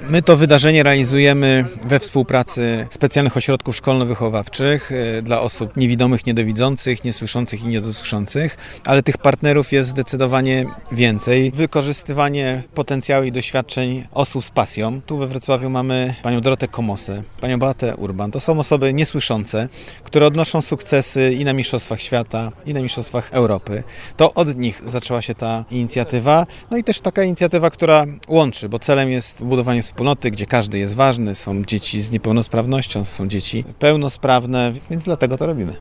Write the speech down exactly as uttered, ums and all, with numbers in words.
My to wydarzenie realizujemy we współpracy specjalnych ośrodków szkolno-wychowawczych dla osób niewidomych, niedowidzących, niesłyszących i niedosłyszących, ale tych partnerów jest zdecydowanie więcej. Wykorzystywanie potencjału i doświadczeń osób z pasją. Tu we Wrocławiu mamy panią Dorotę Komosę, panią Beatę Urban. To są osoby niesłyszące, które odnoszą sukcesy i na Mistrzostwach Świata, i na Mistrzostwach Europy. To od nich zaczęła się ta inicjatywa. No i też taka inicjatywa, która łączy, bo celem jest budowanie wspólnoty, gdzie każdy jest ważny. Są dzieci z niepełnosprawnością, są dzieci pełnosprawne, więc dlatego to robimy.